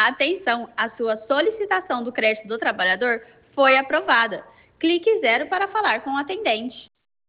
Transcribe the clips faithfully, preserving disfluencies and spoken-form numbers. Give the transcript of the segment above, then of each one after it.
Atenção, a sua solicitação do crédito do trabalhador foi aprovada. Clique zero para falar com o atendente.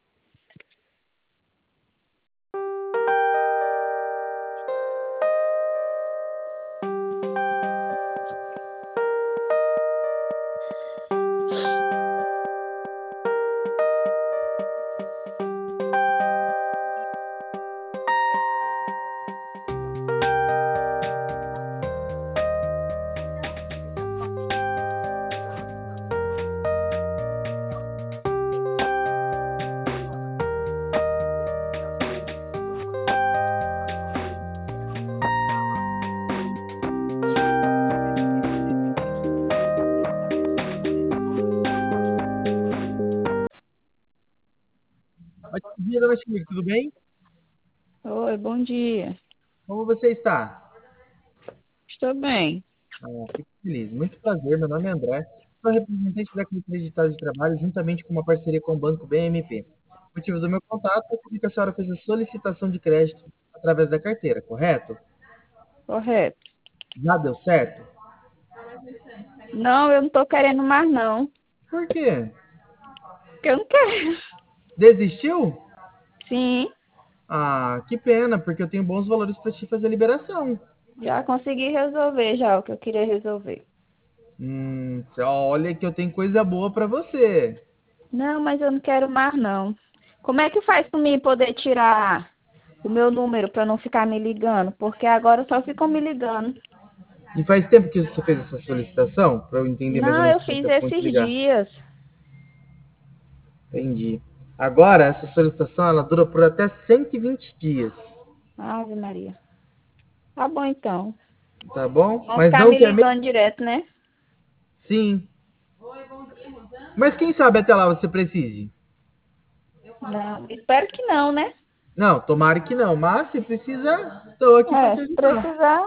Bom dia, dona Chimique, tudo bem? Oi, bom dia. Como você está? Estou bem. Ah, fico feliz. Muito prazer, meu nome é André. Sou representante da Clínica Digital de Trabalho, juntamente com uma parceria com o Banco B M P. O motivo do meu contato é porque a senhora fez a solicitação de crédito através da carteira, correto? Correto. Já deu certo? Não, eu não estou querendo mais, não. Por quê? Porque eu não quero. Desistiu? Sim, Ah, que pena, porque eu tenho bons valores para te fazer a liberação. já consegui resolver já o que eu queria resolver. Hum, olha que eu tenho coisa boa para você. Não, mas eu não quero mais, não. Como é que faz para mim poder tirar o meu número para não ficar me ligando? Porque agora só ficam me ligando. E faz tempo que você fez essa solicitação? Para eu entender mais ou Não, menos eu quanto fiz tempo vão te esses ligar. dias. Entendi. Agora, essa solicitação ela dura por até cento e vinte dias. Ave Maria. Tá bom, então. Tá bom? Vão Mas ficar não me quer mesmo? ligando direto, né? Sim. Mas quem sabe até lá você precise? Não, espero que não, né? Não, tomara que não. Mas se precisa, estou aqui para É, te se ajudar. precisar.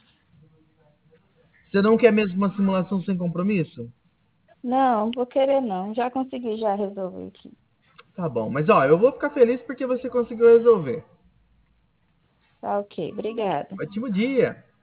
Você não quer mesmo uma simulação sem compromisso? Não, vou querer não. Já consegui já resolver aqui. Tá bom. Mas ó, eu vou ficar feliz porque você conseguiu resolver. Tá ok, obrigada. Ótimo dia.